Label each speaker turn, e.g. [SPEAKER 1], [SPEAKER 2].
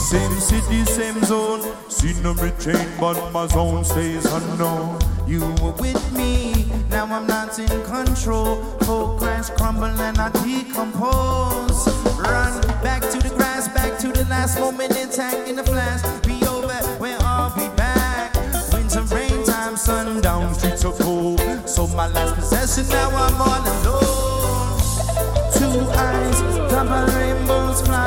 [SPEAKER 1] Same city, same zone. See no me chain, but my zone stays unknown. You were with me, now I'm not in control. Progress crumble and I decompose. Run back to the grass, back to the last moment intact in the flash. Be over, where I'll be back. Winter, rain time, sundown, streets are cold. So my last possession, now I'm all alone. Two eyes, double rainbows fly.